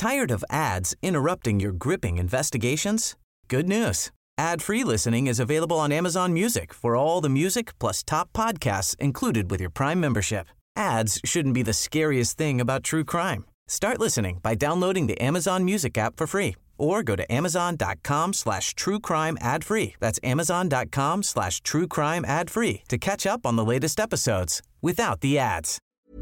Tired of ads interrupting your gripping investigations? Good news. Ad-free listening is available on Amazon Music for all the music plus top podcasts included with your Prime membership. Ads shouldn't be the scariest thing about true crime. Start listening by downloading the Amazon Music app for free or go to amazon.com/truecrime ad-free. That's amazon.com/truecrime ad-free to catch up on the latest episodes without the ads.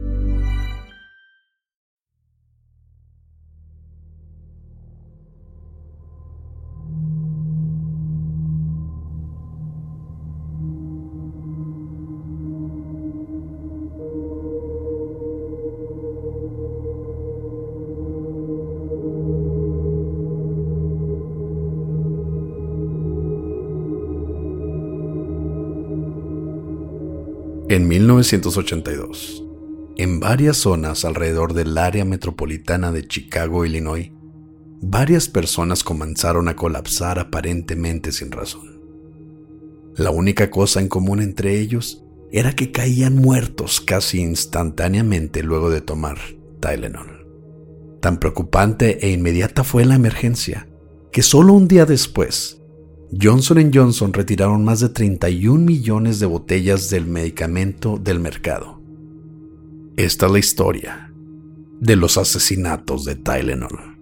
En 1982, en varias zonas alrededor del área metropolitana de Chicago, Illinois, varias personas comenzaron a colapsar aparentemente sin razón. La única cosa en común entre ellos era que caían muertos casi instantáneamente luego de tomar Tylenol. Tan preocupante e inmediata fue la emergencia que solo un día después, Johnson & Johnson retiraron más de 31 millones de botellas del medicamento del mercado. Esta es la historia de los asesinatos de Tylenol.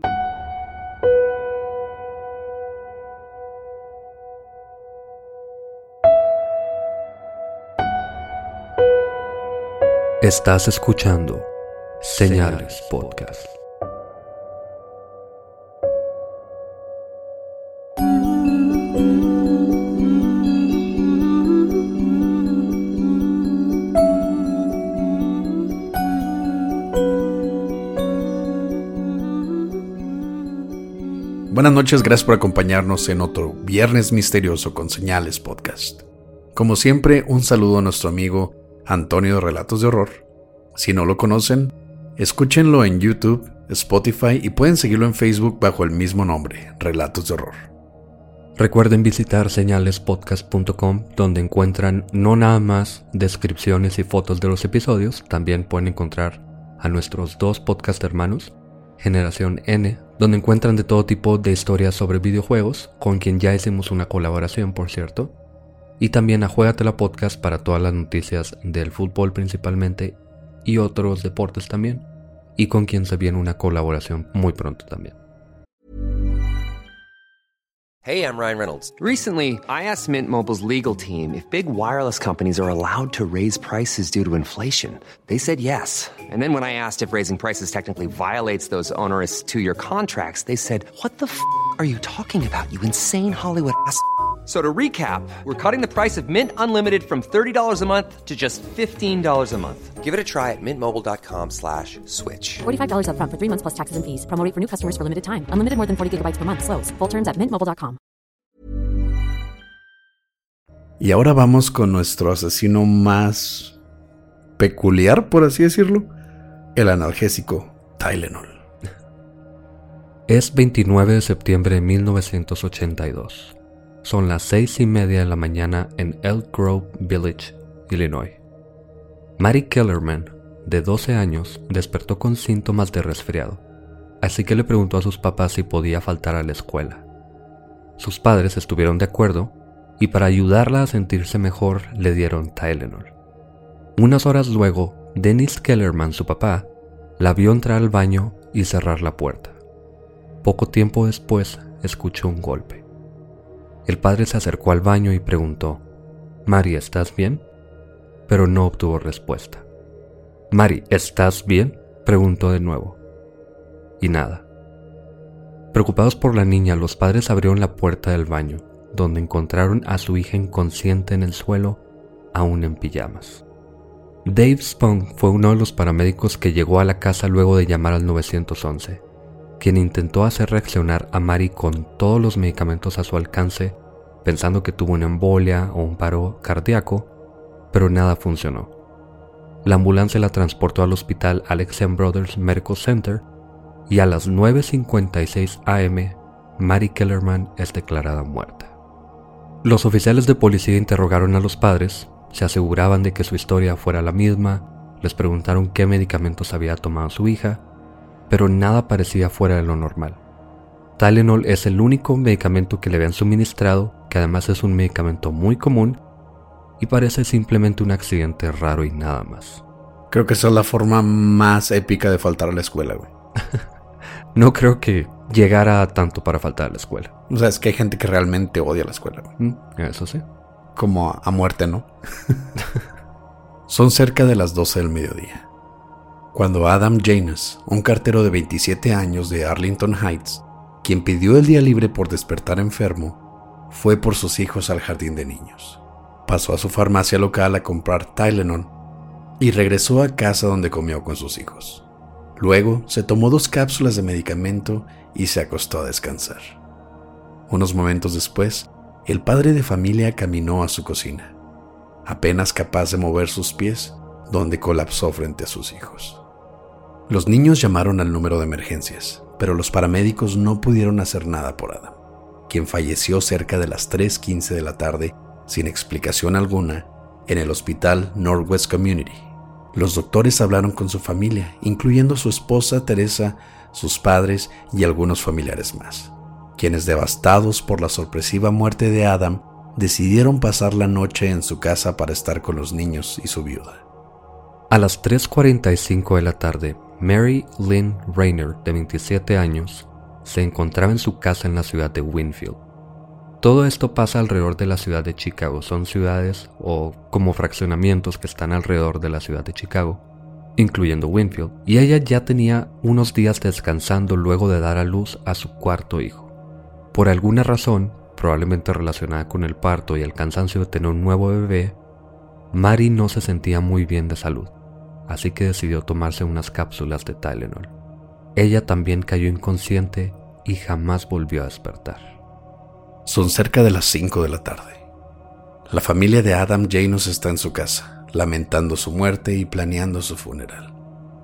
Estás escuchando Señales Podcast. Buenas noches, gracias por acompañarnos en otro Viernes Misterioso con Señales Podcast. Como siempre, un saludo a nuestro amigo Antonio de Relatos de Horror. Si no lo conocen, escúchenlo en YouTube, Spotify y pueden seguirlo en Facebook bajo el mismo nombre, Relatos de Horror. Recuerden visitar señalespodcast.com, donde encuentran no nada más descripciones y fotos de los episodios, también pueden encontrar a nuestros dos podcast hermanos, Generación N, donde encuentran de todo tipo de historias sobre videojuegos, con quien ya hicimos una colaboración, por cierto, y también a Juégatela Podcast para todas las noticias del fútbol principalmente y otros deportes también, y con quien se viene una colaboración muy pronto también. Hey, I'm Ryan Reynolds. Recently, I asked Mint Mobile's legal team if big wireless companies are allowed to raise prices due to inflation. They said yes. And then when I asked if raising prices technically violates those onerous two-year contracts, they said, "What the f*** are you talking about, you insane Hollywood ass?" So to recap, we're cutting the price of Mint Unlimited from $30 a month to just $15 a month. Give it a try at mintmobile.com/switch. $45 up front for 3 months plus taxes and fees. Promo rate for new customers for limited time. Unlimited more than 40 gigabytes per month. Slows full terms at mintmobile.com. Y ahora vamos con nuestro asesino más peculiar, por así decirlo, el analgésico Tylenol. Es 29 de septiembre de 1982. Son las 6:30 de la mañana en Elk Grove Village, Illinois. Mary Kellerman, de 12 años, despertó con síntomas de resfriado, así que le preguntó a sus papás si podía faltar a la escuela. Sus padres estuvieron de acuerdo y para ayudarla a sentirse mejor le dieron Tylenol. Unas horas luego, Dennis Kellerman, su papá, la vio entrar al baño y cerrar la puerta. Poco tiempo después, escuchó un golpe. El padre se acercó al baño y preguntó, «Mary, ¿estás bien?», pero no obtuvo respuesta. «Mary, ¿estás bien?», preguntó de nuevo. Y nada. Preocupados por la niña, los padres abrieron la puerta del baño, donde encontraron a su hija inconsciente en el suelo, aún en pijamas. Dave Spong fue uno de los paramédicos que llegó a la casa luego de llamar al 911, quien intentó hacer reaccionar a Mary con todos los medicamentos a su alcance, pensando que tuvo una embolia o un paro cardíaco, pero nada funcionó. La ambulancia la transportó al hospital Alexian Brothers Medical Center y a las 9:56 am, Mary Kellerman es declarada muerta. Los oficiales de policía interrogaron a los padres, se aseguraban de que su historia fuera la misma, les preguntaron qué medicamentos había tomado su hija, pero nada parecía fuera de lo normal. Tylenol es el único medicamento que le habían suministrado, que además es un medicamento muy común, y parece simplemente un accidente raro y nada más. Creo que esa es la forma más épica de faltar a la escuela, güey. No creo que llegara a tanto para faltar a la escuela. O sea, es que hay gente que realmente odia la escuela, güey. Eso sí. Como a muerte, ¿no? Son cerca de las 12 del mediodía, cuando Adam Janus, un cartero de 27 años de Arlington Heights, quien pidió el día libre por despertar enfermo, fue por sus hijos al jardín de niños. Pasó a su farmacia local a comprar Tylenol y regresó a casa donde comió con sus hijos. Luego se tomó 2 cápsulas de medicamento y se acostó a descansar. Unos momentos después, el padre de familia caminó a su cocina, apenas capaz de mover sus pies, donde colapsó frente a sus hijos. Los niños llamaron al número de emergencias, pero los paramédicos no pudieron hacer nada por Adam, quien falleció cerca de las 3:15 de la tarde sin explicación alguna en el hospital Northwest Community. Los doctores hablaron con su familia, incluyendo su esposa Teresa, sus padres y algunos familiares más, quienes, devastados por la sorpresiva muerte de Adam, decidieron pasar la noche en su casa para estar con los niños y su viuda. A las 3:45 de la tarde, Mary Lynn Rayner, de 27 años, se encontraba en su casa en la ciudad de Winfield. Todo esto pasa alrededor de la ciudad de Chicago. Son ciudades o como fraccionamientos que están alrededor de la ciudad de Chicago, incluyendo Winfield, y ella ya tenía unos días descansando luego de dar a luz a su 4º hijo. Por alguna razón, probablemente relacionada con el parto y el cansancio de tener un nuevo bebé, Mary no se sentía muy bien de salud, así que decidió tomarse unas cápsulas de Tylenol. Ella también cayó inconsciente y jamás volvió a despertar. Son cerca de las 5 de la tarde. La familia de Adam Janus está en su casa, lamentando su muerte y planeando su funeral.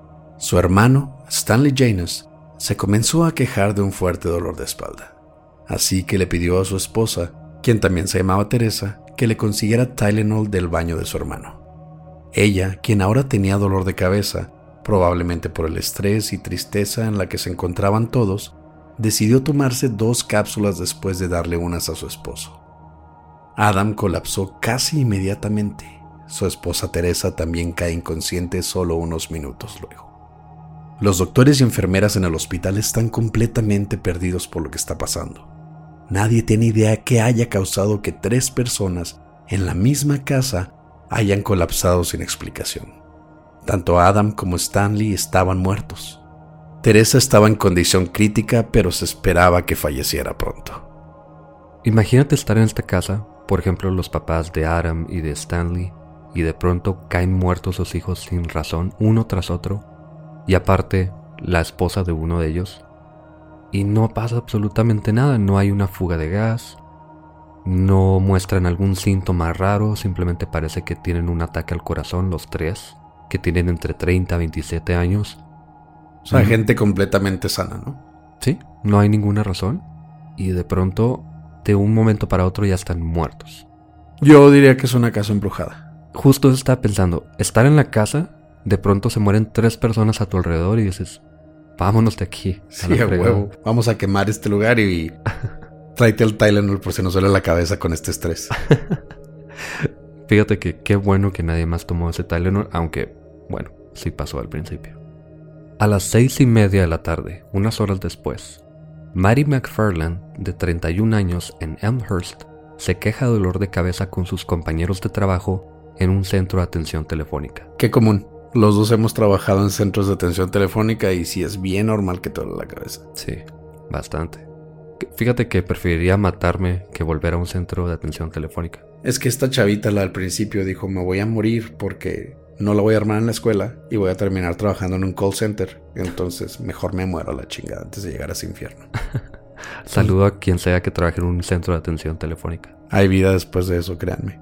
Su hermano, Stanley Janus, se comenzó a quejar de un fuerte dolor de espalda, así que le pidió a su esposa, quien también se llamaba Teresa, que le consiguiera Tylenol del baño de su hermano. Ella, quien ahora tenía dolor de cabeza, probablemente por el estrés y tristeza en la que se encontraban todos, decidió tomarse 2 cápsulas después de darle unas a su esposo. Adam colapsó casi inmediatamente. Su esposa Teresa también cae inconsciente solo unos minutos luego. Los doctores y enfermeras en el hospital están completamente perdidos por lo que está pasando. Nadie tiene idea qué haya causado que 3 personas en la misma casa hayan colapsado sin explicación. Tanto Adam como Stanley estaban muertos. Teresa estaba en condición crítica, pero se esperaba que falleciera pronto. Imagínate estar en esta casa, por ejemplo los papás de Adam y de Stanley, y de pronto caen muertos sus hijos sin razón, uno tras otro, y aparte la esposa de uno de ellos, y no pasa absolutamente nada. No hay una fuga de gas, no muestran algún síntoma raro, simplemente parece que tienen un ataque al corazón los 3, que tienen entre 30 a 27 años. O sea, gente completamente sana, ¿no? Sí, no hay ninguna razón, y de pronto, de un momento para otro ya están muertos. Yo diría que es una casa embrujada. Justo estaba pensando, estar en la casa, de pronto se mueren 3 personas a tu alrededor y dices, vámonos de aquí. Sí, a huevo. Vamos a quemar este lugar y tráete el Tylenol por si nos duele la cabeza con este estrés. Fíjate que qué bueno que nadie más tomó ese Tylenol, aunque, bueno, sí pasó al principio. A las 6:30 de la tarde, unas horas después, Mary McFarland, de 31 años en Elmhurst, se queja de dolor de cabeza con sus compañeros de trabajo en un centro de atención telefónica. Qué común. Los dos hemos trabajado en centros de atención telefónica y sí es bien normal que te duele la cabeza. Sí, bastante. Fíjate que preferiría matarme que volver a un centro de atención telefónica. Es que esta chavita, al principio, dijo, me voy a morir porque no la voy a armar en la escuela y voy a terminar trabajando en un call center. Entonces, mejor me muero a la chingada antes de llegar a ese infierno. Saludo a quien sea que trabaje en un centro de atención telefónica. Hay vida después de eso, créanme.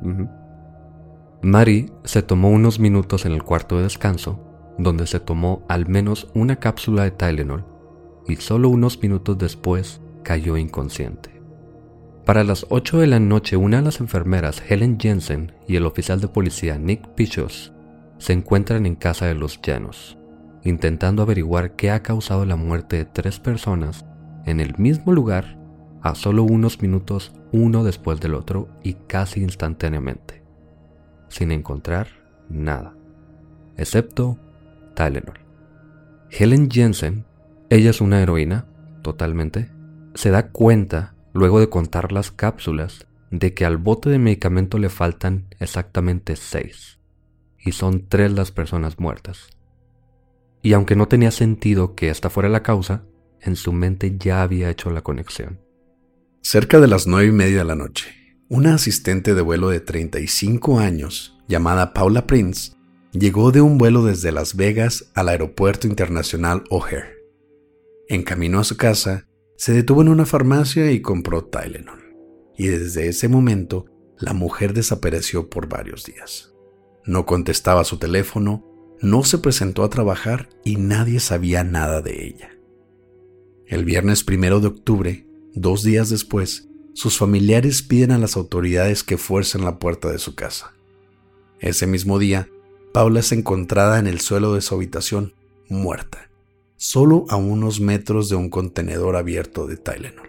Mary se tomó unos minutos en el cuarto de descanso, donde se tomó al menos una cápsula de Tylenol, y solo unos minutos después cayó inconsciente. Para las 8 de la noche, una de las enfermeras, Helen Jensen, y el oficial de policía, Nick Pichos, se encuentran en casa de los Janus, intentando averiguar qué ha causado la muerte de 3 personas en el mismo lugar a solo unos minutos uno después del otro y casi instantáneamente, sin encontrar nada, excepto Tylenol. Helen Jensen, ella es una heroína, totalmente, se da cuenta, luego de contar las cápsulas, de que al bote de medicamento le faltan exactamente 6, y son 3 las personas muertas. Y aunque no tenía sentido que esta fuera la causa, en su mente ya había hecho la conexión. Cerca de las 9:30 de la noche, una asistente de vuelo de 35 años, llamada Paula Prince, llegó de un vuelo desde Las Vegas al Aeropuerto Internacional O'Hare. En camino a su casa, se detuvo en una farmacia y compró Tylenol. Y desde ese momento, la mujer desapareció por varios días. No contestaba su teléfono, no se presentó a trabajar y nadie sabía nada de ella. El viernes 1 de octubre, 2 días después, sus familiares piden a las autoridades que fuercen la puerta de su casa. Ese mismo día, Paula es encontrada en el suelo de su habitación, muerta, solo a unos metros de un contenedor abierto de Tylenol.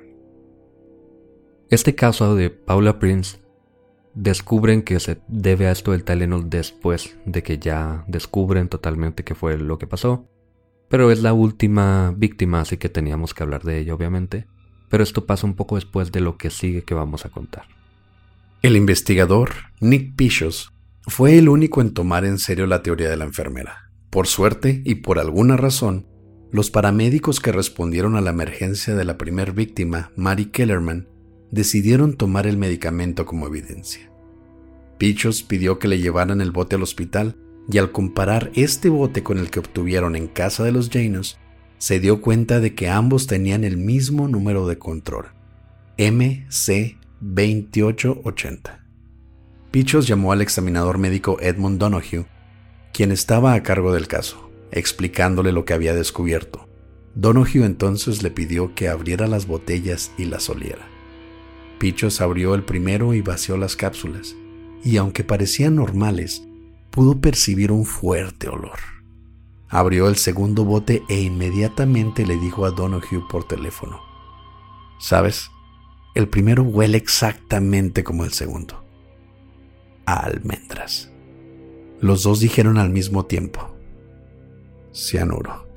Este caso de Paula Prince, descubren que se debe a esto del Tylenol después de que ya descubren totalmente qué fue lo que pasó, pero es la última víctima, así que teníamos que hablar de ella obviamente, pero esto pasa un poco después de lo que sigue que vamos a contar. El investigador Nick Pichos fue el único en tomar en serio la teoría de la enfermera. Por suerte y por alguna razón, los paramédicos que respondieron a la emergencia de la primer víctima, Mary Kellerman, decidieron tomar el medicamento como evidencia. Pichos pidió que le llevaran el bote al hospital y al comparar este bote con el que obtuvieron en casa de los Janos, se dio cuenta de que ambos tenían el mismo número de control, MC2880. Pichos llamó al examinador médico Edmund Donoghue, quien estaba a cargo del caso, explicándole lo que había descubierto. Donoghue entonces le pidió que abriera las botellas y las oliera. Pichos abrió el primero y vació las cápsulas, y aunque parecían normales, pudo percibir un fuerte olor. Abrió el segundo bote e inmediatamente le dijo a Donoghue por teléfono: ¿sabes? El primero huele exactamente como el segundo. A almendras. Los dos dijeron al mismo tiempo: cianuro.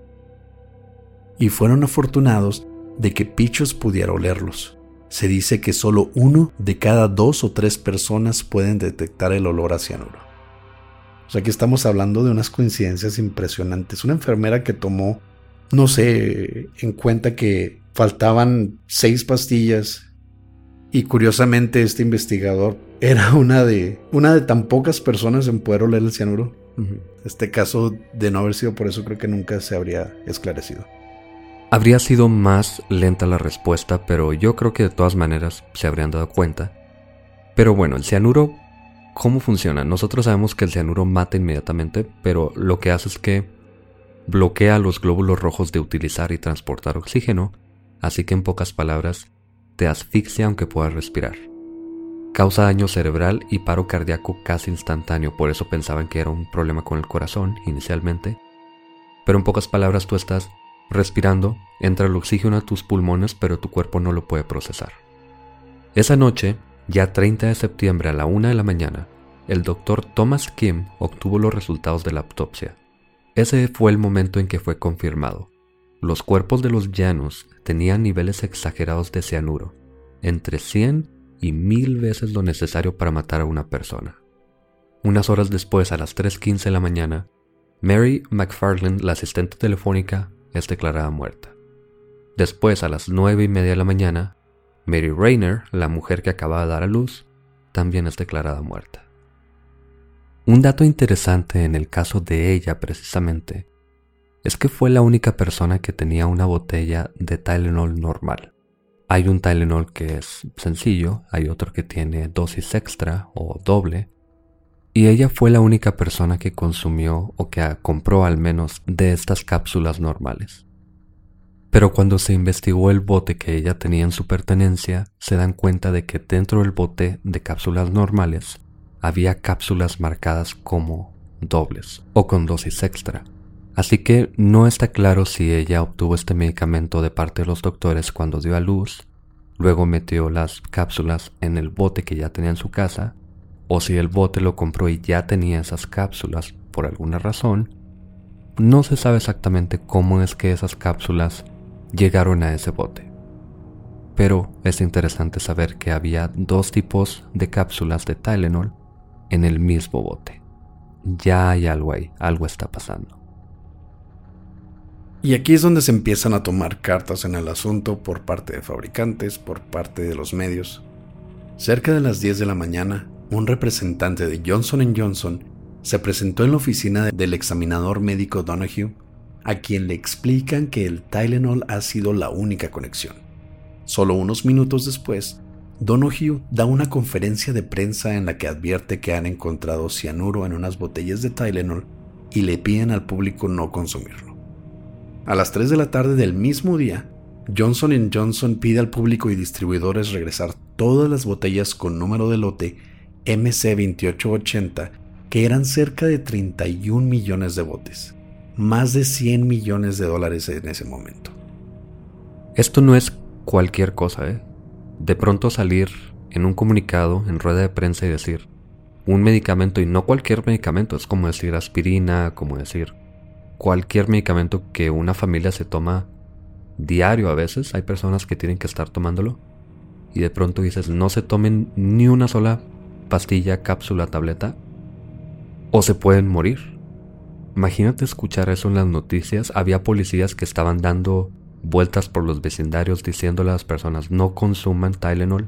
Y fueron afortunados de que Pichos pudiera olerlos. Se dice que solo 1 de cada 2 o 3 personas pueden detectar el olor a cianuro. O sea, aquí estamos hablando de unas coincidencias impresionantes. Una enfermera que tomó, no sé, en cuenta que faltaban 6 pastillas. Y curiosamente este investigador era una de tan pocas personas en poder oler el cianuro. Este caso, de no haber sido por eso, creo que nunca se habría esclarecido. Habría sido más lenta la respuesta, pero yo creo que de todas maneras se habrían dado cuenta. Pero bueno, el cianuro, ¿cómo funciona? Nosotros sabemos que el cianuro mata inmediatamente, pero lo que hace es que bloquea los glóbulos rojos de utilizar y transportar oxígeno, así que en pocas palabras, te asfixia aunque puedas respirar. Causa daño cerebral y paro cardíaco casi instantáneo, por eso pensaban que era un problema con el corazón inicialmente. Pero en pocas palabras tú estás respirando, entra el oxígeno a tus pulmones, pero tu cuerpo no lo puede procesar. Esa noche, ya 30 de septiembre a la 1 de la mañana, el doctor Thomas Kim obtuvo los resultados de la autopsia. Ese fue el momento en que fue confirmado. Los cuerpos de los Janos tenían niveles exagerados de cianuro, entre 100 y 1000 veces lo necesario para matar a una persona. Unas horas después, a las 3:15 de la mañana, Mary McFarland, la asistente telefónica, es declarada muerta. Después, a las 9:30 de la mañana, Mary Rayner, la mujer que acababa de dar a luz, también es declarada muerta. Un dato interesante en el caso de ella precisamente es que fue la única persona que tenía una botella de Tylenol normal. Hay un Tylenol que es sencillo, hay otro que tiene dosis extra o doble, y ella fue la única persona que consumió o que compró al menos de estas cápsulas normales. Pero cuando se investigó el bote que ella tenía en su pertenencia, se dan cuenta de que dentro del bote de cápsulas normales había cápsulas marcadas como dobles o con dosis extra. Así que no está claro si ella obtuvo este medicamento de parte de los doctores cuando dio a luz, luego metió las cápsulas en el bote que ya tenía en su casa, o si el bote lo compró y ya tenía esas cápsulas por alguna razón. No se sabe exactamente cómo es que esas cápsulas llegaron a ese bote. Pero es interesante saber que había 2 tipos de cápsulas de Tylenol en el mismo bote. Ya hay algo ahí, algo está pasando. Y aquí es donde se empiezan a tomar cartas en el asunto por parte de fabricantes, por parte de los medios. Cerca de las 10 de la mañana, un representante de Johnson & Johnson se presentó en la oficina del examinador médico Donoghue, a quien le explican que el Tylenol ha sido la única conexión. Solo unos minutos después, Donoghue da una conferencia de prensa en la que advierte que han encontrado cianuro en unas botellas de Tylenol y le piden al público no consumirlo. A las 3 de la tarde del mismo día, Johnson & Johnson pide al público y distribuidores regresar todas las botellas con número de lote MC2880, que eran cerca de 31 millones de botes, más de $100 millones en ese momento. Esto no es cualquier cosa, ¿eh? De pronto salir en un comunicado, en rueda de prensa y decir un medicamento, y no cualquier medicamento, es como decir aspirina, como decir cualquier medicamento que una familia se toma diario a veces. Hay personas que tienen que estar tomándolo y de pronto dices no se tomen ni una sola pastilla, cápsula, tableta o se pueden morir. Imagínate escuchar eso en las noticias. Había policías que estaban dando vueltas por los vecindarios diciéndole a las personas no consuman Tylenol.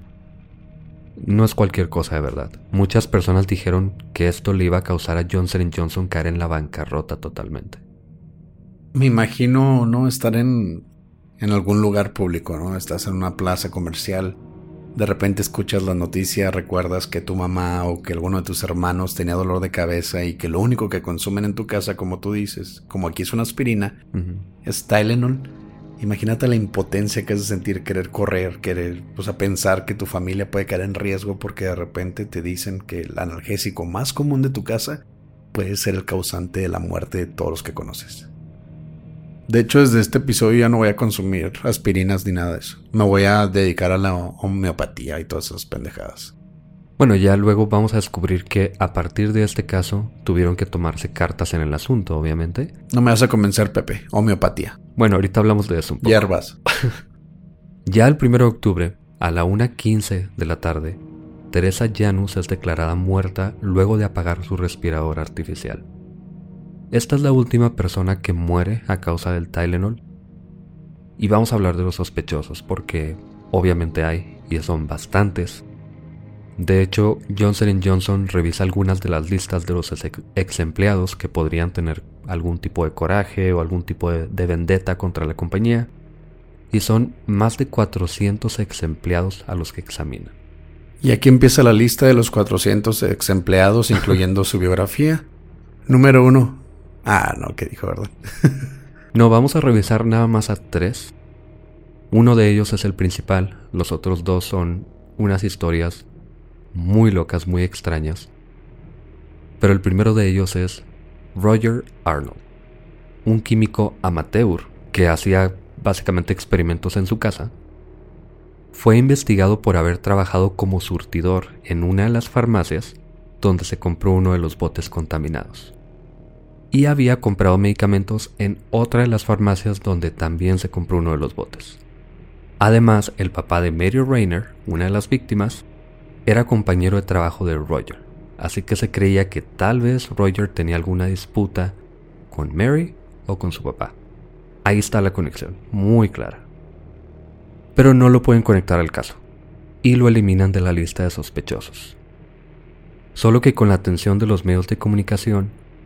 No es cualquier cosa de verdad. Muchas personas dijeron que esto le iba a causar a Johnson & Johnson caer en la bancarrota totalmente. Me imagino, ¿no? Estar en algún lugar público, ¿no? Estás en una plaza comercial, de repente escuchas la noticia, recuerdas que tu mamá o que alguno de tus hermanos tenía dolor de cabeza y que lo único que consumen en tu casa, como tú dices, como aquí es una aspirina, es Tylenol. Imagínate la impotencia que es de sentir, querer correr, a pensar que tu familia puede caer en riesgo porque de repente te dicen que el analgésico más común de tu casa puede ser el causante de la muerte de todos los que conoces. De hecho, desde este episodio ya no voy a consumir aspirinas ni nada de eso. Me voy a dedicar a la homeopatía y todas esas pendejadas. Bueno, ya luego vamos a descubrir que a partir de este caso tuvieron que tomarse cartas en el asunto, obviamente. No me vas a convencer, Pepe. Homeopatía. Bueno, ahorita hablamos de eso un poco. Hierbas. Ya el 1 de octubre, a la 1:15 de la tarde, Teresa Janus es declarada muerta luego de apagar su respirador artificial. Esta es la última persona que muere a causa del Tylenol. Y vamos a hablar de los sospechosos porque obviamente hay, y son bastantes. De hecho, Johnson & Johnson revisa algunas de las listas de los ex empleados que podrían tener algún tipo de coraje o algún tipo de vendetta contra la compañía. Y son más de 400 ex empleados a los que examinan. Y aquí empieza la lista de los 400 ex empleados, incluyendo su biografía. Número 1. Ah, no, ¿qué dijo, verdad? No, vamos a revisar nada más a 3. Uno de ellos es el principal. Los otros 2 son unas historias muy locas, muy extrañas. Pero el primero de ellos es Roger Arnold, un químico amateur que hacía básicamente experimentos en su casa. Fue investigado por haber trabajado como surtidor en una de las farmacias donde se compró uno de los botes contaminados. Y había comprado medicamentos en otra de las farmacias donde también se compró uno de los botes. Además, el papá de Mary Rayner, una de las víctimas, era compañero de trabajo de Roger, así que se creía que tal vez Roger tenía alguna disputa con Mary o con su papá. Ahí está la conexión, muy clara. Pero no lo pueden conectar al caso, y lo eliminan de la lista de sospechosos. Solo que con la atención de los medios de comunicación,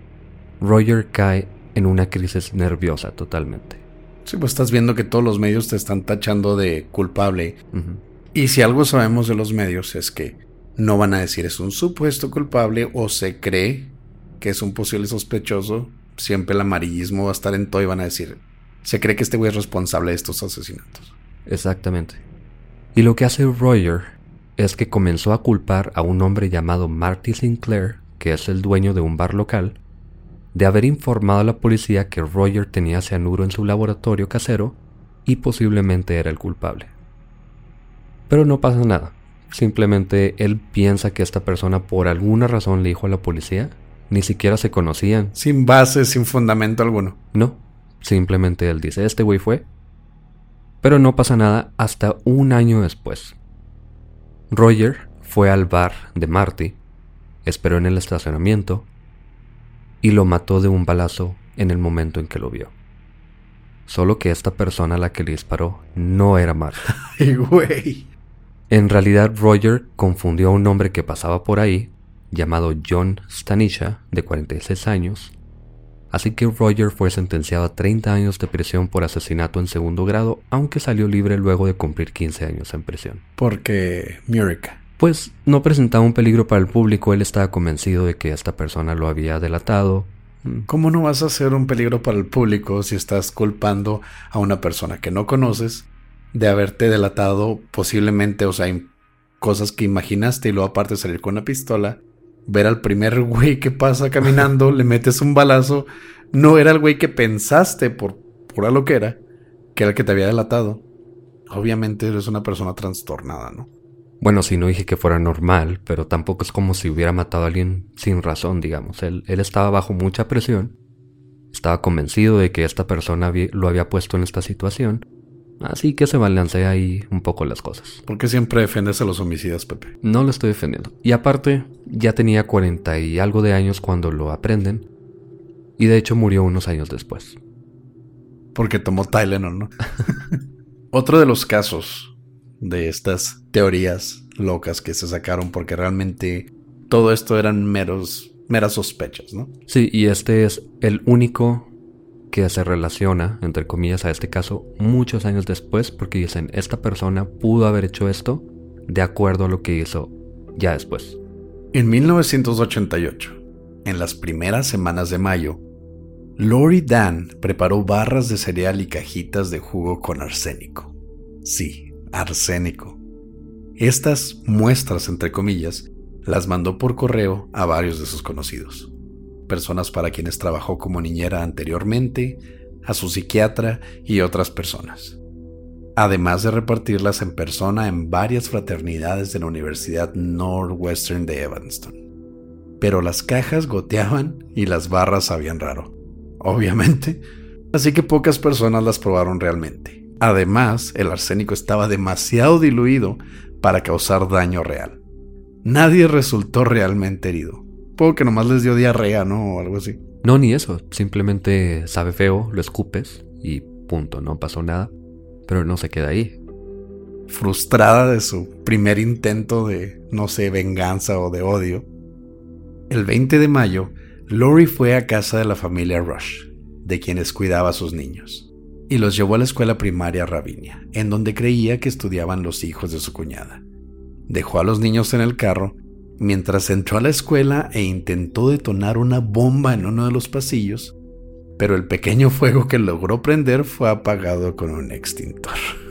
Roger cae en una crisis nerviosa totalmente. Sí, pues estás viendo que todos los medios te están tachando de culpable. Y si algo sabemos de los medios es que no van a decir es un supuesto culpable o se cree que es un posible sospechoso. Siempre el amarillismo va a estar en todo y van a decir se cree que este güey es responsable de estos asesinatos. Exactamente. Y lo que hace Roger es que comenzó a culpar a un hombre llamado Marty Sinclair, que es el dueño de un bar local, de haber informado a la policía que Roger tenía cianuro en su laboratorio casero y posiblemente era el culpable. Pero no pasa nada. Simplemente él piensa que esta persona por alguna razón le dijo a la policía. Ni siquiera se conocían. Sin base, sin fundamento alguno. No, simplemente él dice, este güey fue. Pero no pasa nada hasta un año después. Roger fue al bar de Marty, esperó en el estacionamiento y lo mató de un balazo en el momento en que lo vio. Solo que esta persona a la que le disparó no era Marty. Ay, güey. En realidad Roger confundió a un hombre que pasaba por ahí, llamado John Stanisha, de 46 años. Así que Roger fue sentenciado a 30 años de prisión por asesinato en segundo grado, aunque salió libre luego de cumplir 15 años en prisión. Porque Murica. Pues no presentaba un peligro para el público, él estaba convencido de que esta persona lo había delatado. ¿Cómo no vas a ser un peligro para el público si estás culpando a una persona que no conoces de haberte delatado posiblemente, o sea, cosas que imaginaste y luego aparte salir con una pistola, ver al primer güey que pasa caminando, le metes un balazo, no era el güey que pensaste por pura loquera, que era el que te había delatado? Obviamente eres una persona trastornada, ¿no? Bueno, sí, no dije que fuera normal, pero tampoco es como si hubiera matado a alguien sin razón, digamos. Él estaba bajo mucha presión, estaba convencido de que esta persona lo había puesto en esta situación, así que se balancea ahí un poco las cosas. ¿Por qué siempre defiendes a los homicidas, Pepe? No lo estoy defendiendo. Y aparte, ya tenía 40 y algo de años cuando lo aprenden, y de hecho murió unos años después. Porque tomó Tylenol, ¿no? Otro de los casos de estas teorías locas que se sacaron, porque realmente todo esto eran meras sospechas, ¿no? Sí, y este es el único que se relaciona, entre comillas, a este caso muchos años después, porque dicen, esta persona pudo haber hecho esto de acuerdo a lo que hizo ya después. En 1988, en las primeras semanas de mayo, Lori Dan preparó barras de cereal y cajitas de jugo con arsénico. Sí, arsénico. Estas muestras, entre comillas, las mandó por correo a varios de sus conocidos. Personas para quienes trabajó como niñera anteriormente, a su psiquiatra y otras personas. Además de repartirlas en persona en varias fraternidades de la Universidad Northwestern de Evanston. Pero las cajas goteaban y las barras sabían raro, obviamente, así que pocas personas las probaron realmente. Además, el arsénico estaba demasiado diluido para causar daño real. Nadie resultó realmente herido. Puedo que nomás les dio diarrea, ¿no? O algo así. No, ni eso. Simplemente sabe feo, lo escupes y punto, no pasó nada. Pero no se queda ahí. Frustrada de su primer intento de, no sé, venganza o de odio, el 20 de mayo, Lori fue a casa de la familia Rush, de quienes cuidaba a sus niños, y los llevó a la escuela primaria Ravinia, en donde creía que estudiaban los hijos de su cuñada. Dejó a los niños en el carro mientras entró a la escuela e intentó detonar una bomba en uno de los pasillos, pero el pequeño fuego que logró prender fue apagado con un extintor.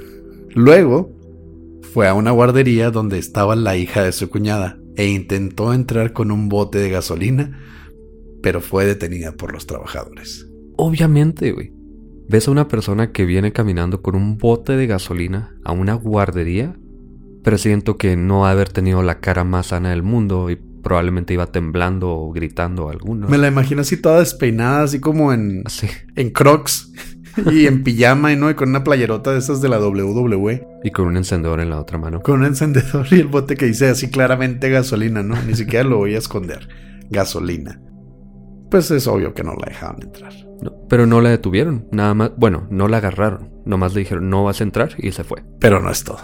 Luego, fue a una guardería donde estaba la hija de su cuñada e intentó entrar con un bote de gasolina, pero fue detenida por los trabajadores. Obviamente, güey. ¿Ves a una persona que viene caminando con un bote de gasolina a una guardería? Pero siento que no ha de haber tenido la cara más sana del mundo y probablemente iba temblando o gritando alguno. Me la imagino así toda despeinada, así como en Crocs y en pijama y no, y con una playerota de esas de la WWE. Y con un encendedor en la otra mano. Con un encendedor y el bote que dice así claramente gasolina, ¿no? Ni siquiera lo voy a esconder. Gasolina. Pues es obvio que no la dejaban entrar. No, pero no la detuvieron, nada más. Bueno, no la agarraron. Nomás le dijeron, no vas a entrar, y se fue. Pero no es todo.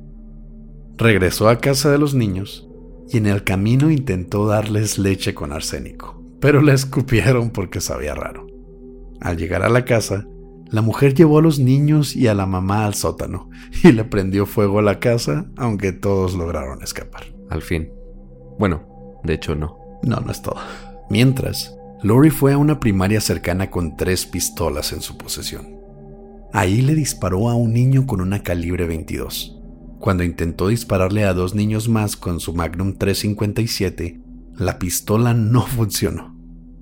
Regresó a casa de los niños y en el camino intentó darles leche con arsénico, pero la escupieron porque sabía raro. Al llegar a la casa, la mujer llevó a los niños y a la mamá al sótano y le prendió fuego a la casa, aunque todos lograron escapar. Al fin. Bueno, de hecho no. No es todo. Mientras, Lori fue a una primaria cercana con 3 pistolas en su posesión. Ahí le disparó a un niño con una calibre 22. Cuando intentó dispararle a 2 niños más con su Magnum 357, la pistola no funcionó.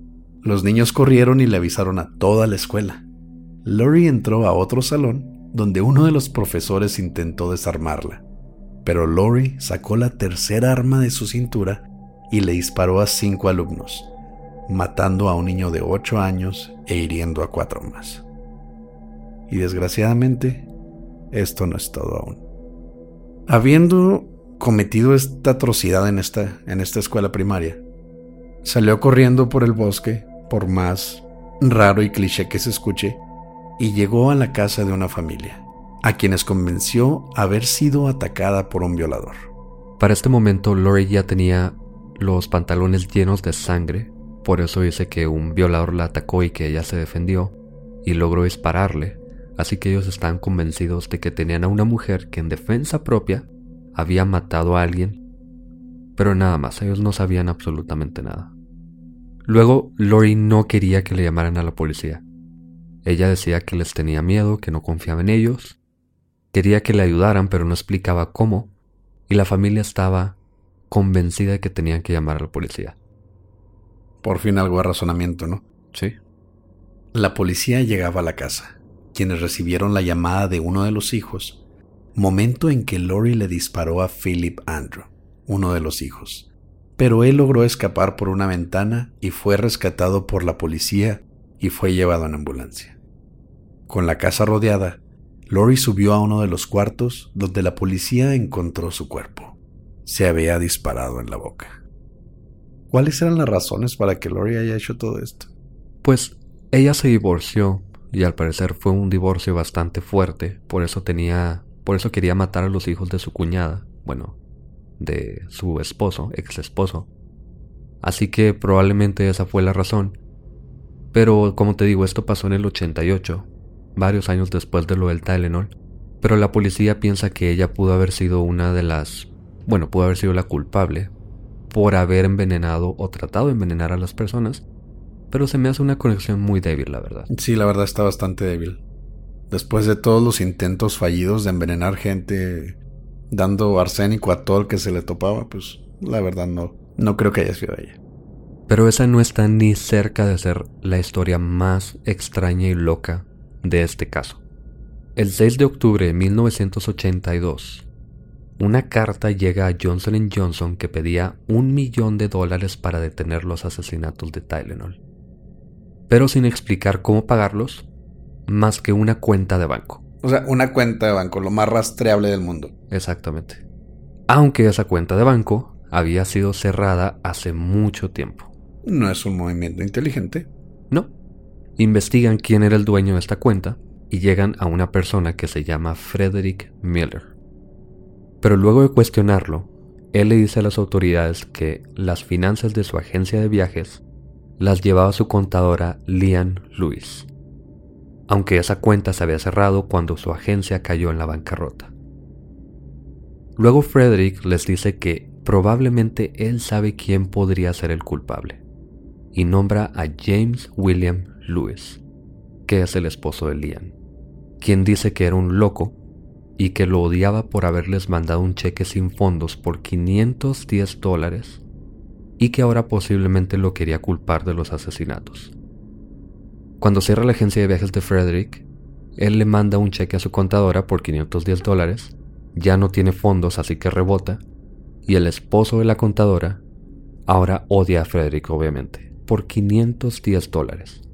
Los niños corrieron y le avisaron a toda la escuela. Lori entró a otro salón donde uno de los profesores intentó desarmarla, pero Lori sacó la tercera arma de su cintura y le disparó a 5 alumnos, matando a un niño de 8 años e hiriendo a 4 más. Y desgraciadamente, esto no es todo aún. Habiendo cometido esta atrocidad en esta escuela primaria, salió corriendo por el bosque, por más raro y cliché que se escuche, y llegó a la casa de una familia, a quienes convenció haber sido atacada por un violador. Para este momento, Lori ya tenía los pantalones llenos de sangre, por eso dice que un violador la atacó y que ella se defendió y logró dispararle, así que ellos estaban convencidos de que tenían a una mujer que en defensa propia había matado a alguien, pero nada más, ellos no sabían absolutamente nada. Luego, Lori no quería que le llamaran a la policía. Ella decía que les tenía miedo, que no confiaba en ellos, quería que le ayudaran, pero no explicaba cómo, y la familia estaba convencida de que tenían que llamar a la policía. Por fin algo de razonamiento, ¿no? Sí. La policía llegaba a la casa, quienes recibieron la llamada de uno de los hijos, momento en que Lori le disparó a Philip Andrew, uno de los hijos. Pero él logró escapar por una ventana y fue rescatado por la policía y fue llevado en ambulancia. Con la casa rodeada, Lori subió a uno de los cuartos donde la policía encontró su cuerpo. Se había disparado en la boca. ¿Cuáles eran las razones para que Lori haya hecho todo esto? Pues ella se divorció y al parecer fue un divorcio bastante fuerte, por eso quería matar a los hijos de su cuñada, de su esposo, ex esposo. Así que probablemente esa fue la razón. Pero como te digo, esto pasó en el 88, varios años después de lo del Tylenol, pero la policía piensa que ella pudo haber sido pudo haber sido la culpable por haber envenenado o tratado de envenenar a las personas, pero se me hace una conexión muy débil, la verdad. Sí, la verdad está bastante débil. Después de todos los intentos fallidos de envenenar gente dando arsénico a todo el que se le topaba, pues la verdad no creo que haya sido ella. Pero esa no está ni cerca de ser la historia más extraña y loca de este caso. El 6 de octubre de 1982, una carta llega a Johnson & Johnson que pedía $1 millón para detener los asesinatos de Tylenol, pero sin explicar cómo pagarlos, más que una cuenta de banco. O sea, una cuenta de banco, lo más rastreable del mundo. Exactamente. Aunque esa cuenta de banco había sido cerrada hace mucho tiempo. No es un movimiento inteligente. No. Investigan quién era el dueño de esta cuenta y llegan a una persona que se llama Frederick Miller. Pero luego de cuestionarlo, él le dice a las autoridades que las finanzas de su agencia de viajes las llevaba su contadora Leanne Lewis, aunque esa cuenta se había cerrado cuando su agencia cayó en la bancarrota. Luego Frederick les dice que probablemente él sabe quién podría ser el culpable, y nombra a James William Lewis, que es el esposo de Leanne, quien dice que era un loco y que lo odiaba por haberles mandado un cheque sin fondos por $510 y que ahora posiblemente lo quería culpar de los asesinatos. Cuando cierra la agencia de viajes de Frederick, él le manda un cheque a su contadora por $510, ya no tiene fondos así que rebota, y el esposo de la contadora ahora odia a Frederick obviamente, por $510.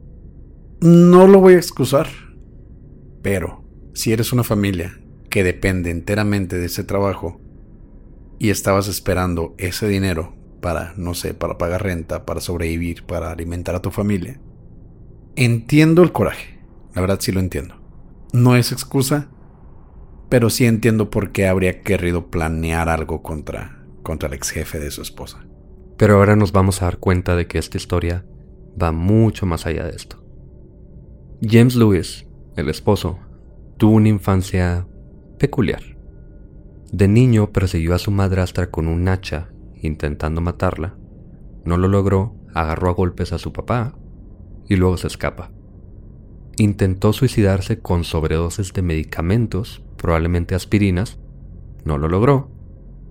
No lo voy a excusar, pero si eres una familia que depende enteramente de ese trabajo y estabas esperando ese dinero para pagar renta, para sobrevivir, para alimentar a tu familia, entiendo el coraje, la verdad sí lo entiendo. No es excusa, pero sí entiendo por qué habría querido planear algo contra el ex jefe de su esposa. Pero ahora nos vamos a dar cuenta de que esta historia va mucho más allá de esto. James Lewis, el esposo, tuvo una infancia peculiar. De niño persiguió a su madrastra con un hacha, intentando matarla. No lo logró, agarró a golpes a su papá y luego se escapa. Intentó suicidarse con sobredosis de medicamentos, probablemente aspirinas. No lo logró.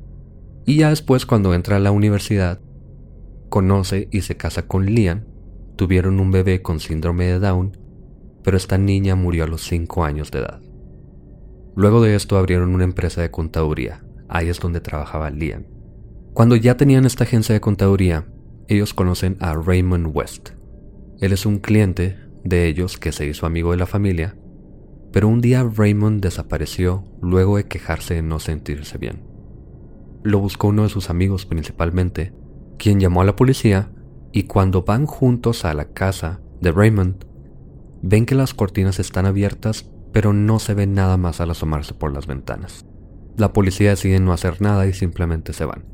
Y ya después, cuando entra a la universidad, conoce y se casa con Leanne, tuvieron un bebé con síndrome de Down, pero esta niña murió a los 5 años de edad. Luego de esto abrieron una empresa de contaduría, ahí es donde trabajaba Liam. Cuando ya tenían esta agencia de contaduría, ellos conocen a Raymond West. Él es un cliente de ellos que se hizo amigo de la familia, pero un día Raymond desapareció luego de quejarse de no sentirse bien. Lo buscó uno de sus amigos principalmente, quien llamó a la policía, y cuando van juntos a la casa de Raymond, ven que las cortinas están abiertas, pero no se ve nada más al asomarse por las ventanas. La policía decide no hacer nada y simplemente se van.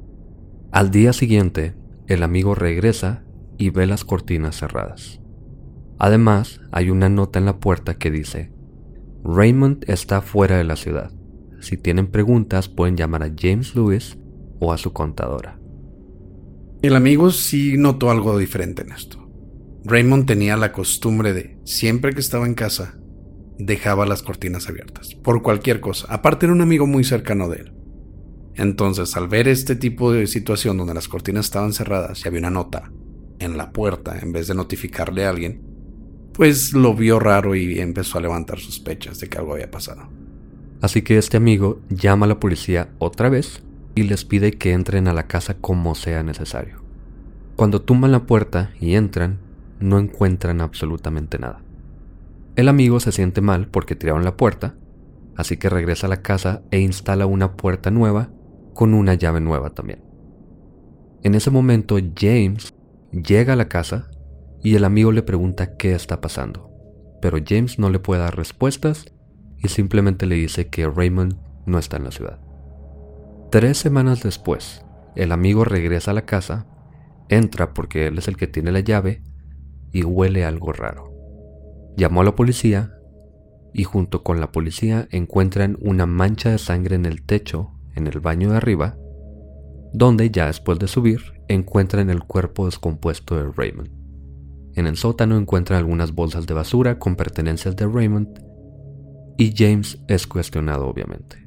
Al día siguiente, el amigo regresa y ve las cortinas cerradas. Además, hay una nota en la puerta que dice: Raymond está fuera de la ciudad. Si tienen preguntas pueden llamar a James Lewis o a su contadora. El amigo sí notó algo diferente en esto. Raymond tenía la costumbre de, siempre que estaba en casa, dejaba las cortinas abiertas, por cualquier cosa. Aparte era un amigo muy cercano de él. Entonces, al ver este tipo de situación donde las cortinas estaban cerradas y había una nota en la puerta en vez de notificarle a alguien, pues lo vio raro y empezó a levantar sospechas de que algo había pasado. Así que este amigo llama a la policía otra vez y les pide que entren a la casa como sea necesario. Cuando tumban la puerta y entran, no encuentran absolutamente nada. El amigo se siente mal porque tiraron la puerta, así que regresa a la casa e instala una puerta nueva con una llave nueva también. En ese momento James llega a la casa y el amigo le pregunta qué está pasando, pero James no le puede dar respuestas y simplemente le dice que Raymond no está en la ciudad. 3 semanas después, el amigo regresa a la casa, entra porque él es el que tiene la llave y huele algo raro. Llamó a la policía y junto con la policía encuentran una mancha de sangre en el techo, en el baño de arriba, donde ya después de subir encuentran el cuerpo descompuesto de Raymond. En el sótano encuentran algunas bolsas de basura con pertenencias de Raymond y James es cuestionado obviamente.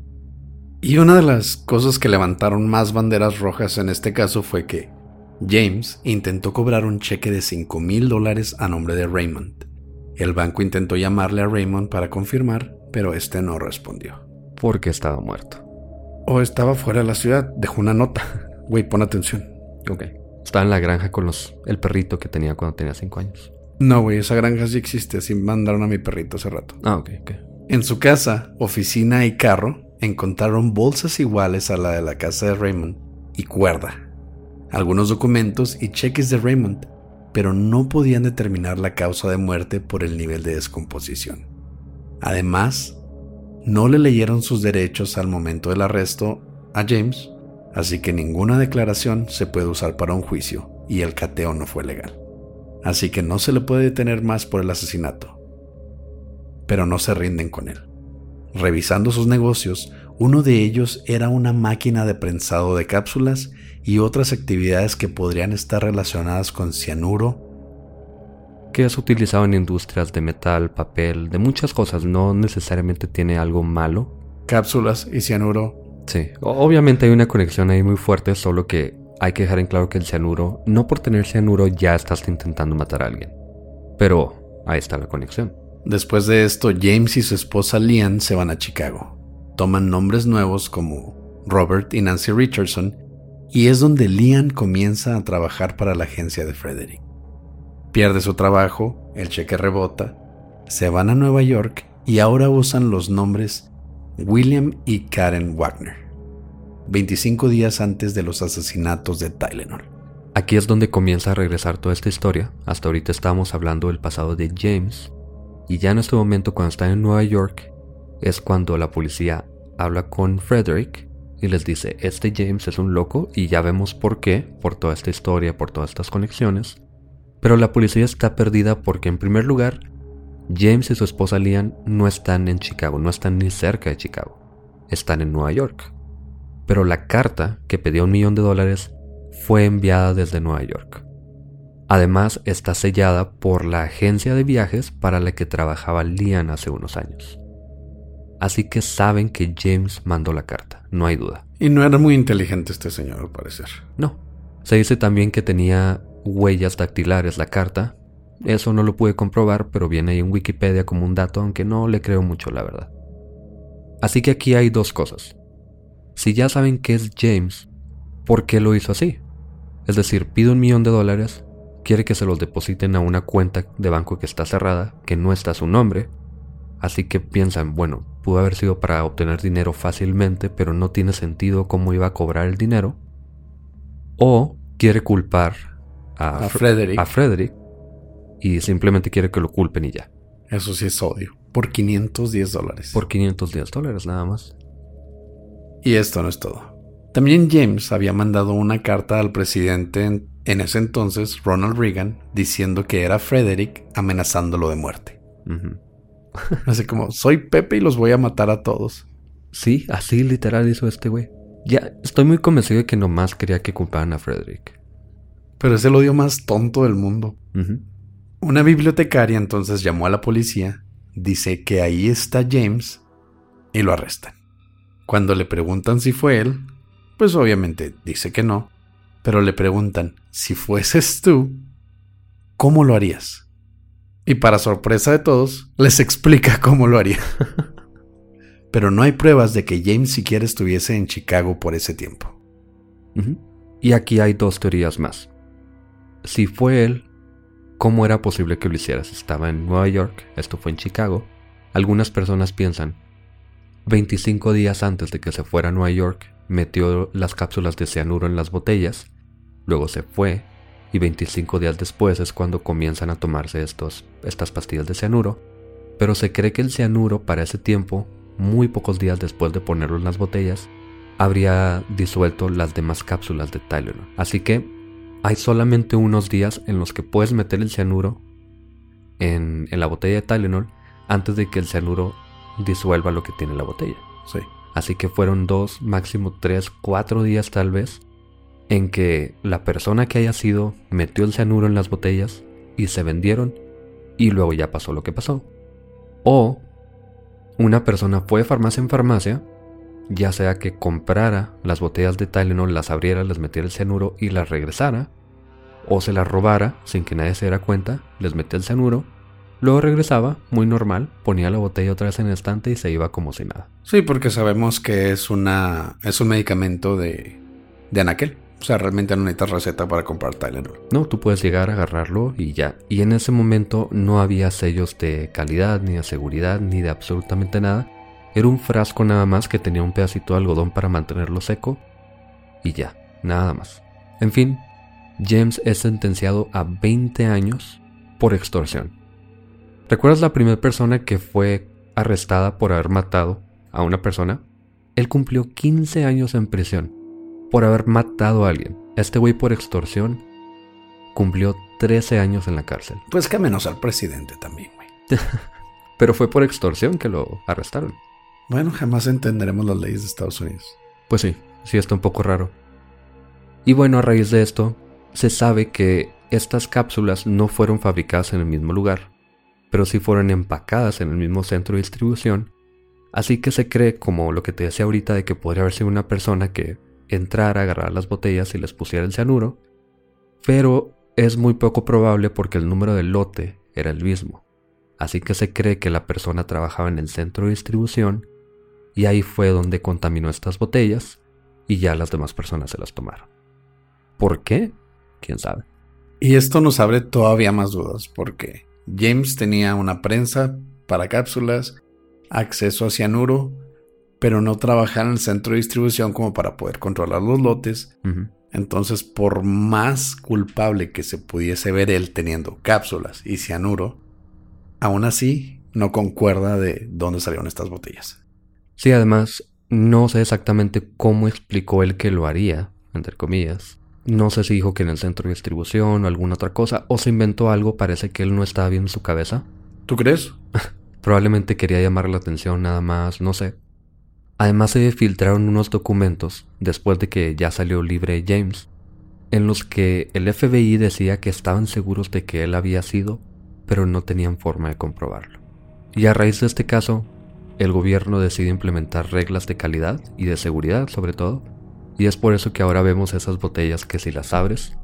Y una de las cosas que levantaron más banderas rojas en este caso fue que James intentó cobrar un cheque de $5,000 a nombre de Raymond. El banco intentó llamarle a Raymond para confirmar, pero este no respondió. Porque estaba muerto. O estaba fuera de la ciudad, dejó una nota. Güey, pon atención. Ok. Estaba en la granja con el perrito que tenía cuando tenía 5 años. No, güey, esa granja sí existe, así mandaron a mi perrito hace rato. Ok. En su casa, oficina y carro encontraron bolsas iguales a la de la casa de Raymond y cuerda, algunos documentos y cheques de Raymond, pero no podían determinar la causa de muerte por el nivel de descomposición. Además, no le leyeron sus derechos al momento del arresto a James, así que ninguna declaración se puede usar para un juicio y el cateo no fue legal. Así que no se le puede detener más por el asesinato. Pero no se rinden con él. Revisando sus negocios, uno de ellos era una máquina de prensado de cápsulas y otras actividades que podrían estar relacionadas con cianuro, que es utilizado en industrias de metal, papel, de muchas cosas. No necesariamente tiene algo malo. Cápsulas y cianuro. Sí, obviamente hay una conexión ahí muy fuerte, solo que hay que dejar en claro que el cianuro, no por tener cianuro ya estás intentando matar a alguien. Pero ahí está la conexión. Después de esto, James y su esposa Lian se van a Chicago. Toman nombres nuevos como Robert y Nancy Richardson, y es donde Lian comienza a trabajar para la agencia de Frederick. Pierde su trabajo, el cheque rebota, se van a Nueva York y ahora usan los nombres William y Karen Wagner, 25 días antes de los asesinatos de Tylenol. Aquí es donde comienza a regresar toda esta historia. Hasta ahorita estamos hablando del pasado de James, y ya en este momento, cuando están en Nueva York, es cuando la policía habla con Frederick y les dice: este James es un loco, y ya vemos por qué, por toda esta historia, por todas estas conexiones. Pero la policía está perdida porque, en primer lugar, James y su esposa Lian no están en Chicago, no están ni cerca de Chicago, están en Nueva York. Pero la carta que pedía $1 millón fue enviada desde Nueva York. Además, está sellada por la agencia de viajes para la que trabajaba Lian hace unos años. Así que saben que James mandó la carta, no hay duda. Y no era muy inteligente este señor, al parecer. No. Se dice también que tenía huellas dactilares la carta. Eso no lo pude comprobar, pero viene ahí en Wikipedia como un dato, aunque no le creo mucho, la verdad. Así que aquí hay dos cosas. Si ya saben que es James, ¿por qué lo hizo así? Es decir, pide $1 millón, quiere que se los depositen a una cuenta de banco que está cerrada, que no está a su nombre. Así que piensan, bueno, pudo haber sido para obtener dinero fácilmente, pero no tiene sentido cómo iba a cobrar el dinero. O quiere culpar a Frederick y simplemente quiere que lo culpen y ya. Eso sí es odio. Por $510. Por $510 nada más. Y esto no es todo. También James había mandado una carta al presidente en ese entonces, Ronald Reagan, diciendo que era Frederick, amenazándolo de muerte. Así como, soy Pepe y los voy a matar a todos. Sí, así literal hizo este güey. Ya estoy muy convencido de que nomás quería que culparan a Frederick. Pero es el odio más tonto del mundo. Una bibliotecaria entonces llamó a la policía, dice que ahí está James y lo arrestan. Cuando le preguntan si fue él, pues obviamente dice que no, pero le preguntan, si fueses tú, ¿cómo lo harías? Y para sorpresa de todos, les explica cómo lo haría. Pero no hay pruebas de que James siquiera estuviese en Chicago por ese tiempo. Y aquí hay dos teorías más. Si fue él, ¿cómo era posible que lo hiciera? Si estaba en Nueva York, esto fue en Chicago. Algunas personas piensan, 25 días antes de que se fuera a Nueva York, metió las cápsulas de cianuro en las botellas, luego se fue, y 25 días después es cuando comienzan a tomarse estas pastillas de cianuro. Pero se cree que el cianuro para ese tiempo, muy pocos días después de ponerlo en las botellas, habría disuelto las demás cápsulas de Tylenol. Así que hay solamente unos días en los que puedes meter el cianuro en la botella de Tylenol antes de que el cianuro disuelva lo que tiene la botella. Sí. Así que fueron 2, máximo 3, 4 días tal vez en que la persona que haya sido metió el cianuro en las botellas y se vendieron y luego ya pasó lo que pasó. O una persona fue de farmacia en farmacia, ya sea que comprara las botellas de Tylenol, las abriera, les metiera el cianuro y las regresara, o se las robara sin que nadie se diera cuenta, les metía el cianuro, luego regresaba, muy normal, ponía la botella otra vez en el estante y se iba como si nada. Sí, porque sabemos que es un medicamento de anaquel. O sea, realmente no necesitas receta para comprar Tylenol. No, tú puedes llegar a agarrarlo y ya. Y en ese momento no había sellos de calidad, ni de seguridad, ni de absolutamente nada. Era un frasco nada más que tenía un pedacito de algodón para mantenerlo seco. Y ya, nada más. En fin, James es sentenciado a 20 años por extorsión. ¿Recuerdas la primera persona que fue arrestada por haber matado a una persona? Él cumplió 15 años en prisión por haber matado a alguien. Este güey por extorsión cumplió 13 años en la cárcel. Pues que menos al presidente también, güey. Pero fue por extorsión que lo arrestaron. Bueno, jamás entenderemos las leyes de Estados Unidos. Pues sí está un poco raro. Y bueno, a raíz de esto, se sabe que estas cápsulas no fueron fabricadas en el mismo lugar, pero sí fueron empacadas en el mismo centro de distribución. Así que se cree, como lo que te decía ahorita, de que podría haber sido una persona que entrara, agarrara las botellas y les pusiera el cianuro, pero es muy poco probable porque el número del lote era el mismo. Así que se cree que la persona trabajaba en el centro de distribución y ahí fue donde contaminó estas botellas y ya las demás personas se las tomaron. ¿Por qué? ¿Quién sabe? Y esto nos abre todavía más dudas porque James tenía una prensa para cápsulas, acceso a cianuro, pero no trabajaba en el centro de distribución como para poder controlar los lotes. Entonces, por más culpable que se pudiese ver él teniendo cápsulas y cianuro, aún así no concuerda de dónde salieron estas botellas. Sí, además, no sé exactamente cómo explicó él que lo haría, entre comillas. No sé si dijo que en el centro de distribución o alguna otra cosa, o se inventó algo, parece que él no estaba bien en su cabeza. ¿Tú crees? Probablemente quería llamar la atención nada más, no sé. Además se filtraron unos documentos, después de que ya salió libre James, en los que el FBI decía que estaban seguros de que él había sido, pero no tenían forma de comprobarlo. Y a raíz de este caso, el gobierno decide implementar reglas de calidad y de seguridad sobre todo, y es por eso que ahora vemos esas botellas que si las abres,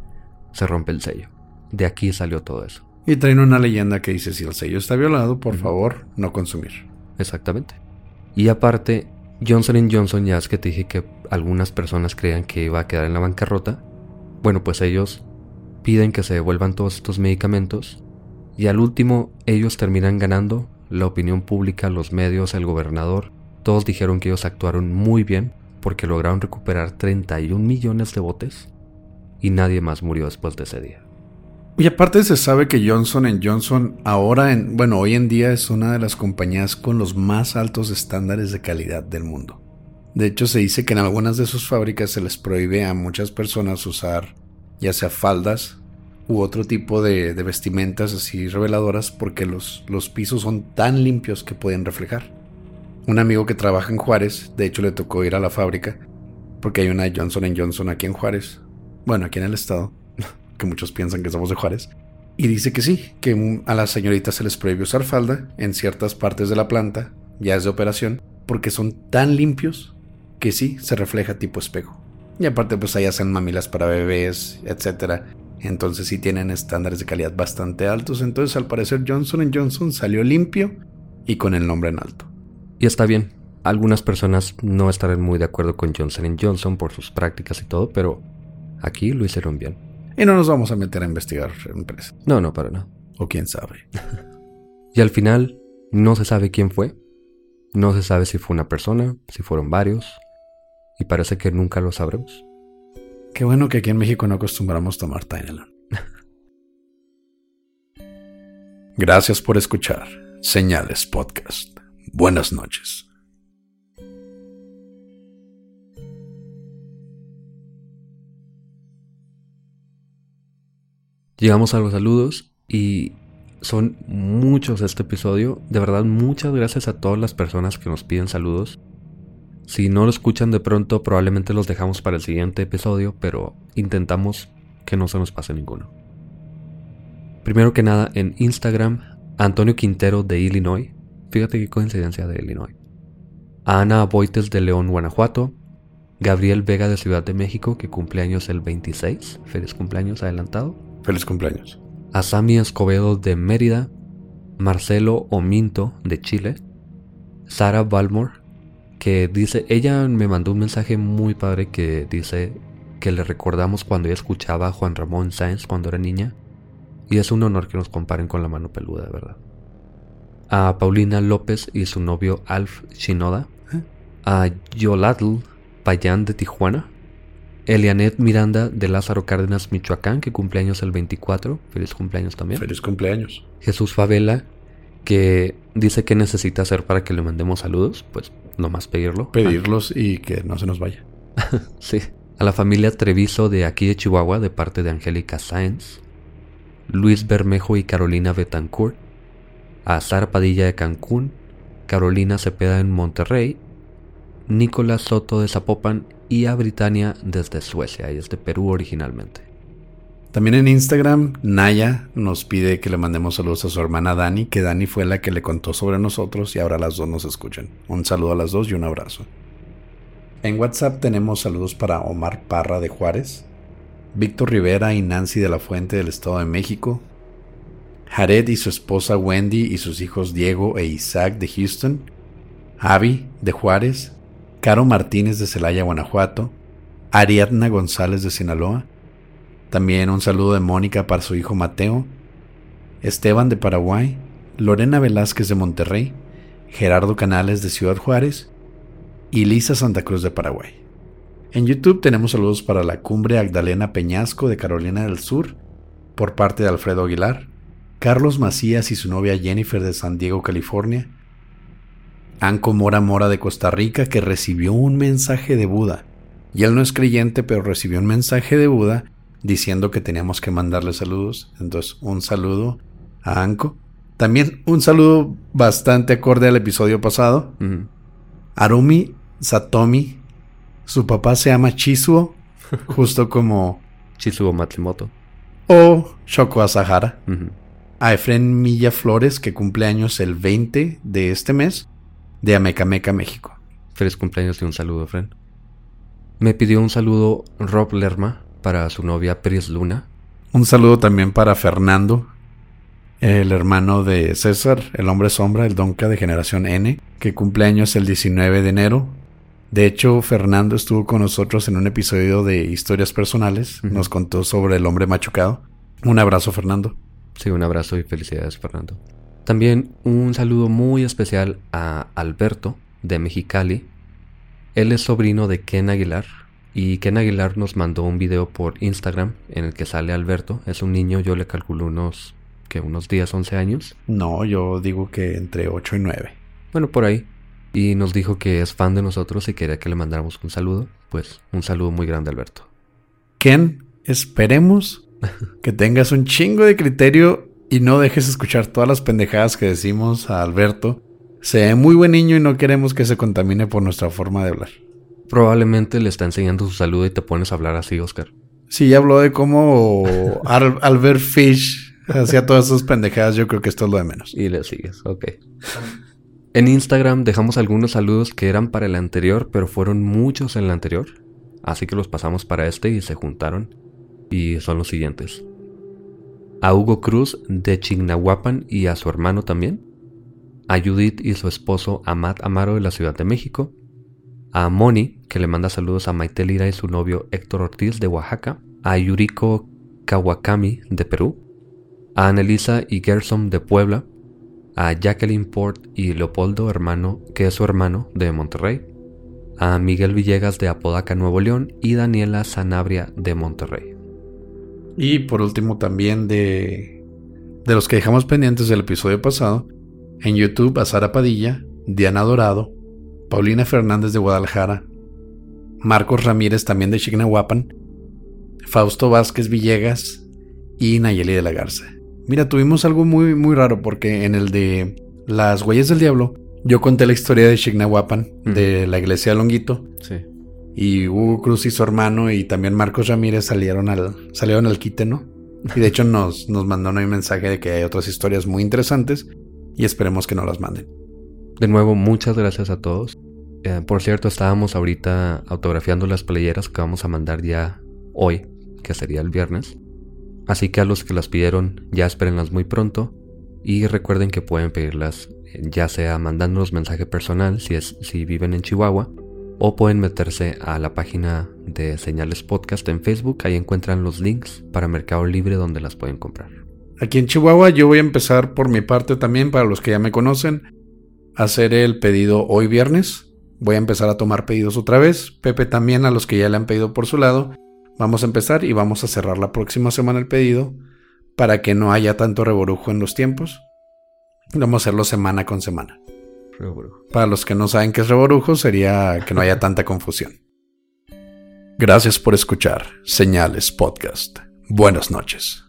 se rompe el sello. De aquí salió todo eso. Y traen una leyenda que dice, si el sello está violado, por favor, no consumir. Exactamente. Y aparte, Johnson & Johnson, ya es que te dije que algunas personas creían que iba a quedar en la bancarrota. Bueno, pues ellos piden que se devuelvan todos estos medicamentos y al último ellos terminan ganando. La opinión pública, los medios, el gobernador, todos dijeron que ellos actuaron muy bien porque lograron recuperar 31 millones de botes y nadie más murió después de ese día. Y aparte se sabe que Johnson & Johnson hoy en día es una de las compañías con los más altos estándares de calidad del mundo. De hecho, se dice que en algunas de sus fábricas se les prohíbe a muchas personas usar ya sea faldas u otro tipo de vestimentas así reveladoras porque los pisos son tan limpios que pueden reflejar. Un amigo que trabaja en Juárez, de hecho le tocó ir a la fábrica porque hay una Johnson & Johnson aquí en Juárez, aquí en el estado, que muchos piensan que somos de Juárez, y dice que sí, que a las señoritas se les prohíbe usar falda en ciertas partes de la planta, ya es de operación, porque son tan limpios que sí, se refleja tipo espejo. Y aparte pues ahí hacen mamilas para bebés, etc. Entonces sí tienen estándares de calidad bastante altos. Entonces al parecer Johnson & Johnson salió limpio y con el nombre en alto. Y está bien, algunas personas no estarán muy de acuerdo con Johnson & Johnson por sus prácticas y todo, pero aquí lo hicieron bien. Y no nos vamos a meter a investigar empresas. No, para nada. O quién sabe. Y al final no se sabe quién fue. No se sabe si fue una persona, si fueron varios. Y parece que nunca lo sabremos. Qué bueno que aquí en México no acostumbramos tomar Tylenol. Gracias por escuchar Señales Podcast. Buenas noches. Llegamos a los saludos y son muchos este episodio. De verdad, muchas gracias a todas las personas que nos piden saludos. Si no lo escuchan de pronto, probablemente los dejamos para el siguiente episodio, pero intentamos que no se nos pase ninguno. Primero que nada, en Instagram, Antonio Quintero de Illinois. Fíjate qué coincidencia de Illinois. A Ana Boites de León, Guanajuato. Gabriel Vega de Ciudad de México, que cumple años el 26. Feliz cumpleaños adelantado. Feliz cumpleaños. A Sami Escobedo de Mérida. Marcelo Ominto de Chile. Sara Balmore, que dice, ella me mandó un mensaje muy padre que dice que le recordamos cuando ella escuchaba a Juan Ramón Sáenz cuando era niña. Y es un honor que nos comparen con la mano peluda, de verdad. A Paulina López y su novio Alf Shinoda. A Yolatl Payán de Tijuana. Elianet Miranda de Lázaro Cárdenas, Michoacán, que cumpleaños el 24. Feliz cumpleaños también. Feliz cumpleaños. Jesús Favela, que dice que necesita hacer para que le mandemos saludos. Pues nomás pedirlo. Pedirlos y que no se nos vaya. Sí. A la familia Treviso de aquí de Chihuahua, de parte de Angélica Sáenz. Luis Bermejo y Carolina Betancourt. A Sara Padilla de Cancún. Carolina Cepeda en Monterrey. Nicolás Soto de Zapopan y a Britannia desde Suecia. Ella es de Perú originalmente. También en Instagram, Naya nos pide que le mandemos saludos a su hermana Dani, que Dani fue la que le contó sobre nosotros y ahora las dos nos escuchan. Un saludo a las dos y un abrazo. En WhatsApp tenemos saludos para Omar Parra de Juárez, Víctor Rivera y Nancy de la Fuente del Estado de México, Jared y su esposa Wendy y sus hijos Diego e Isaac de Houston, Avi de Juárez, Caro Martínez de Celaya, Guanajuato, Ariadna González de Sinaloa. También un saludo de Mónica para su hijo Mateo, Esteban de Paraguay, Lorena Velázquez de Monterrey, Gerardo Canales de Ciudad Juárez y Lisa Santa Cruz de Paraguay. En YouTube tenemos saludos para la Cumbre Agdalena Peñasco de Carolina del Sur por parte de Alfredo Aguilar, Carlos Macías y su novia Jennifer de San Diego, California, Anco Mora Mora de Costa Rica, que recibió un mensaje de Buda. Y él no es creyente, pero recibió un mensaje de Buda diciendo que teníamos que mandarle saludos. Entonces, un saludo a Anco. También un saludo bastante acorde al episodio pasado. Arumi Satomi. Su papá se llama Chizuo, justo como Chizuo Matsumoto. O Shoko Asahara. A Efren Milla Flores, que cumple años el 20 de este mes, de Amecameca, México. Feliz cumpleaños y un saludo, Efren. Me pidió un saludo Rob Lerma para su novia Pris Luna, Un saludo también para Fernando, el hermano de César, el hombre sombra, el Donka de generación N, que cumple años el 19 de enero. De hecho, Fernando estuvo con nosotros en un episodio de Historias Personales. Nos contó sobre el hombre machucado. Un abrazo, Fernando. Sí, un abrazo y felicidades, Fernando. También un saludo muy especial a Alberto, de Mexicali. Él es sobrino de Ken Aguilar. Y Ken Aguilar nos mandó un video por Instagram en el que sale Alberto. Es un niño, yo le calculo unos 10, 11 años. No, yo digo que entre 8 y 9. Bueno, por ahí. Y nos dijo que es fan de nosotros y quería que le mandáramos un saludo. Pues un saludo muy grande, Alberto. Ken, esperemos que tengas un chingo de criterio y no dejes escuchar todas las pendejadas que decimos a Alberto. Se ve muy buen niño y no queremos que se contamine por nuestra forma de hablar. Probablemente le está enseñando su saludo y te pones a hablar así, Oscar. Sí, ya habló de cómo Albert Fish hacía todas esas pendejadas. Yo creo que esto es lo de menos. Y le sigues, ok. En Instagram dejamos algunos saludos que eran para el anterior, pero fueron muchos en el anterior. Así que los pasamos para este y se juntaron. Y son los siguientes. A Hugo Cruz de Chignahuapan y a su hermano también. A Judith y su esposo Amat Amaro de la Ciudad de México. A Moni, que le manda saludos a Maite Lira y su novio Héctor Ortiz de Oaxaca. A Yuriko Kawakami de Perú. A Annelisa y Gerson de Puebla. A Jacqueline Port y Leopoldo, hermano, que es su hermano, de Monterrey. A Miguel Villegas de Apodaca, Nuevo León. Y Daniela Sanabria de Monterrey. Y por último también de los que dejamos pendientes del episodio pasado, en YouTube a Sara Padilla, Diana Dorado, Paulina Fernández de Guadalajara, Marcos Ramírez también de Chignahuapan, Fausto Vázquez Villegas y Nayeli de la Garza. Mira, tuvimos algo muy, muy raro porque en el de Las Huellas del Diablo yo conté la historia de Chignahuapan, de la iglesia de Longuito. Sí. Y Hugo Cruz y su hermano y también Marcos Ramírez salieron al quite, ¿no? Y de hecho nos mandaron un mensaje de que hay otras historias muy interesantes y esperemos que nos las manden. De nuevo, muchas gracias a todos. Por cierto, estábamos ahorita autografiando las playeras que vamos a mandar ya hoy, que sería el viernes. Así que a los que las pidieron, ya espérenlas muy pronto. Y recuerden que pueden pedirlas ya sea mandándonos mensaje personal si viven en Chihuahua, o pueden meterse a la página de Señales Podcast en Facebook. Ahí encuentran los links para Mercado Libre donde las pueden comprar. Aquí en Chihuahua yo voy a empezar por mi parte también, para los que ya me conocen, a hacer el pedido hoy viernes. Voy a empezar a tomar pedidos otra vez. Pepe también, a los que ya le han pedido por su lado. Vamos a empezar y vamos a cerrar la próxima semana el pedido para que no haya tanto reborujo en los tiempos. Vamos a hacerlo semana con semana. Reborujo. Para los que no saben qué es reborujo, sería que no haya tanta confusión. Gracias por escuchar Señales Podcast. Buenas noches.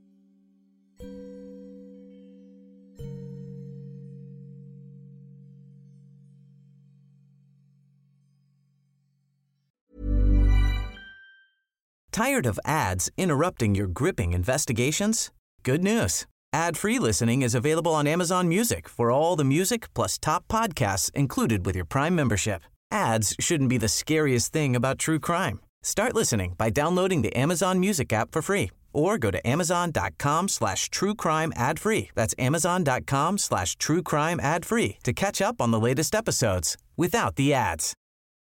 Tired of ads interrupting your gripping investigations? Good news. Ad-free listening is available on Amazon Music for all the music plus top podcasts included with your Prime membership. Ads shouldn't be the scariest thing about true crime. Start listening by downloading the Amazon Music app for free or go to amazon.com/truecrime ad-free. That's amazon.com/truecrime ad-free to catch up on the latest episodes without the ads.